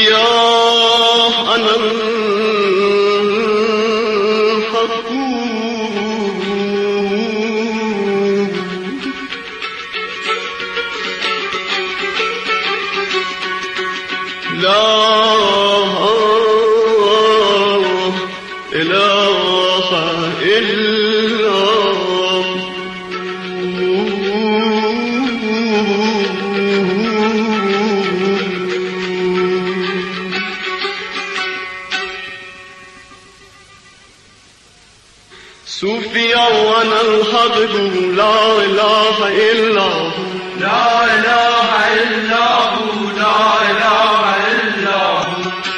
صوفيا أنا الحق لا إله إلا صوفيا وأنا الحق لا إله إلا هو لا إله إلا هو لا إله إلا هو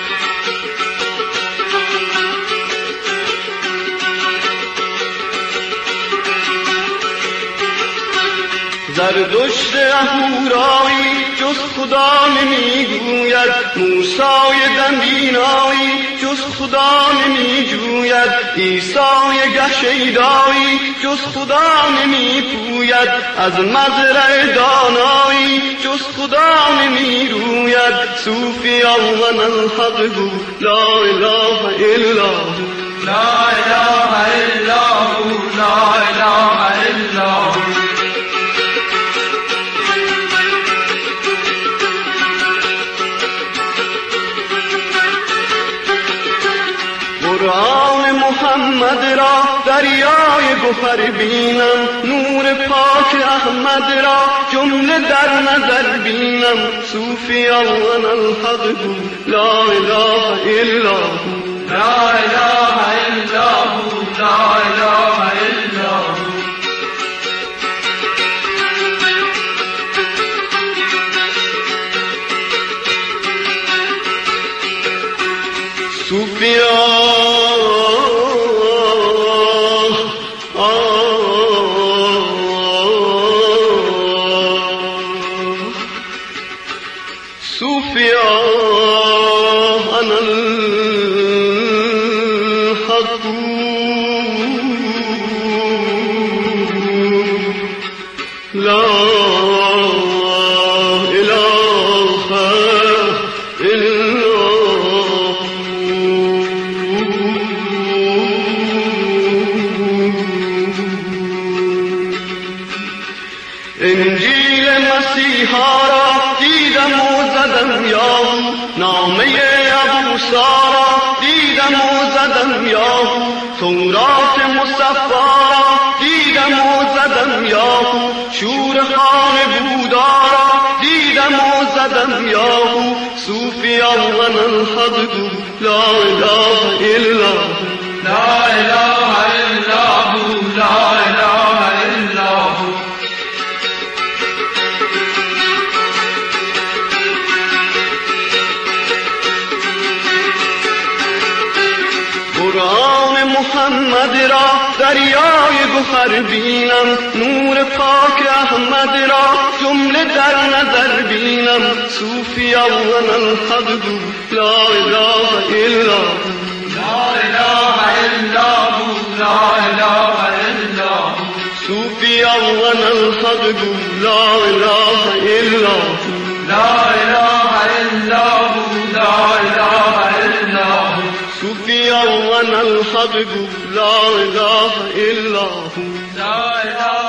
زردشت اهورایی جز خدا نمیگوید، موسای دندینایی جز خدا نمیجوید، عیسای گشیدایی جز خدا نمیپوید، از مزرع دانایی جز خدا نمیروید. صوفیا من الحق لا اله الا هو لا إله إلا هو لا إله إلا هو قرآن محمد را دریای گوهر بینم، نور پاک احمد را جمله در نظر بینم. صوفیا من الحق لا اله الا هو لا إله إلا هو لا إله إلا هو صوفيا صوفيا أنا الحق لا إله إلا انجیل مسیحا را دیدم و زدم یاهو، نامه ابو سارا دیدم و زدم یاهو، تورات مصفا را دیدم و زدم یاهو، شور خان بودا را دیدم و زدم یاهو. صوفیا من الحق لا اله الا هو لا إله إلا هو لا إله إلا هو قرآن محمد را دریای گوهر بینم، نور پاک احمد را جمله در نظر بینم. صوفیا من الحق لا اله الا هو لا إله إلا هو لا إله إلا هو صوفيا من الحق لا إله إلا هو لا إله إلا هو لا إله إلا هو صوفيا من الحق لا إله إلا هو لا إله